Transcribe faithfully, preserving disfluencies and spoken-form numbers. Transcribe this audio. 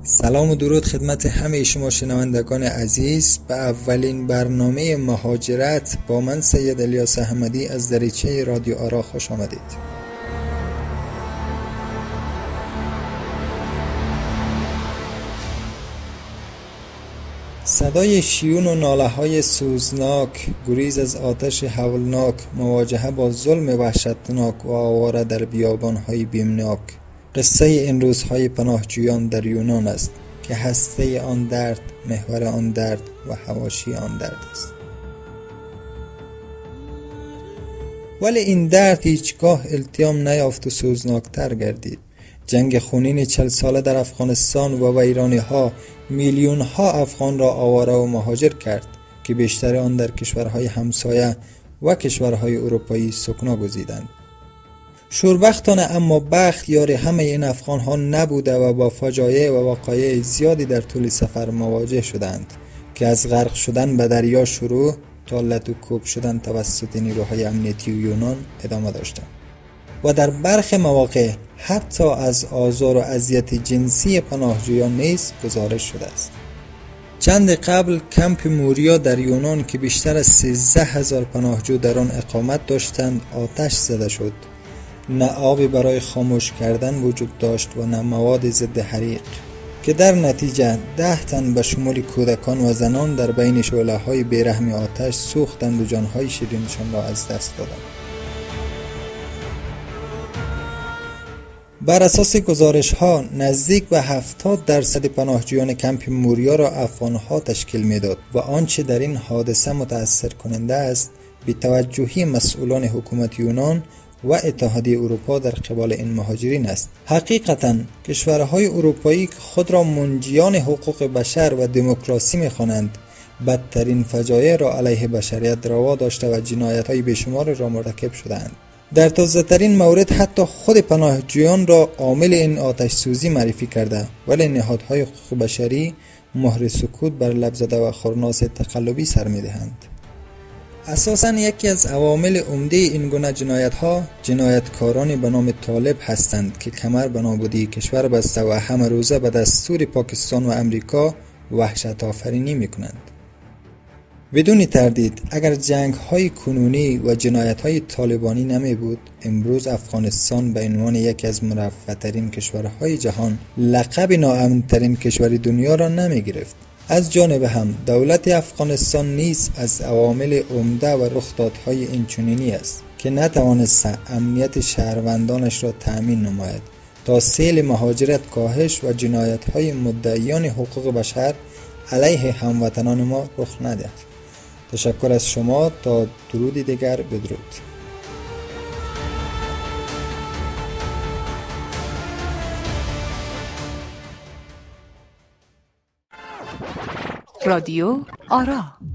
سلام و درود خدمت همه شما شنوندگان عزیز. به اولین برنامه مهاجرت با من سید الیاس احمدی از دریچه رادیو آرا خوش آمدید. صدای شیون و ناله های سوزناک، گریز از آتش هولناک، مواجهه با ظلم وحشتناک و آواره در بیابان‌های بیمناک، قصه این روزهای پناهجویان در یونان است که هسته آن درد، محور آن درد و حواشی آن درد است. ولی این درد هیچگاه التیام نیافت و سوزناکتر گردید. جنگ خونین چل ساله در افغانستان و ویرانی ها میلیون ها افغان را آواره و مهاجر کرد که بیشتر آن در کشورهای همسایه و کشورهای اروپایی سکنا گزیدند. شوربختانه اما بخت یار همه این افغان ها نبوده و با فجایع و وقایع زیادی در طول سفر مواجه شدند که از غرق شدن به دریا شروع تا لتوکوب شدن توسط نیروهای امنیتی یونان ادامه داشتند و در برخی مواقع حتی از آزار و اذیت جنسی پناهجویان نیز گزارش شده است. چند قبل کمپ موریا در یونان که بیشتر از سیزده هزار پناهجو در آن اقامت داشتند آتش زده شد. نه آبی برای خاموش کردن وجود داشت و نه مواد ضد حریق که در نتیجه ده تن به شمول کودکان و زنان در بین شعله‌های بیرحم آتش سوختند و جان‌های شیرینشان را از دست دادند. بر اساس گزارش‌ها نزدیک به هفتاد درصد پناهجویان کمپ موریا را افغان‌ها تشکیل می‌داد و آنچه در این حادثه متأثر کننده است بی‌توجهی مسئولان حکومت یونان و اتحادیه اروپا در قبال این مهاجرین است. حقیقتاً کشورهای اروپایی که خود را منجیان حقوق بشر و دموکراسی می‌خوانند بدترین فجایع را علیه بشریت روا داشته و جنایت‌های بیشمار را مرتکب شدند. در تازه‌ترین مورد حتی خود پناهجویان را عامل این آتش سوزی معرفی کرده، ولی نهادهای حقوق بشری مهر سکوت بر لب زده و خرناس تقلبی سر می‌دهند. اساساً یکی از عوامل عمده این گونه جنایت‌ها جنایتکارانی به نام طالب هستند که کمر به نابودی کشور بسته و همه روزه به دستور پاکستان و امریکا وحشت آفرینی می‌کنند. بدون تردید اگر جنگ‌های کنونی و جنایت‌های طالبانی نمی بود، امروز افغانستان به عنوان یکی از مرفه‌ترین کشورهای جهان لقب ناامن‌ترین کشور دنیا را نمی گرفت. از جانب هم دولت افغانستان نیز از عوامل عمده و رخدادهای اینچنینی است که نتوانسته امنیت شهروندانش را تأمین نماید تا سیل مهاجرت کاهش و جنایت‌های مدعیان حقوق بشر علیه هموطنان ما رخ ندهد. تشکر از شما. تا درودی دیگر، بدرود. رادیو آرا.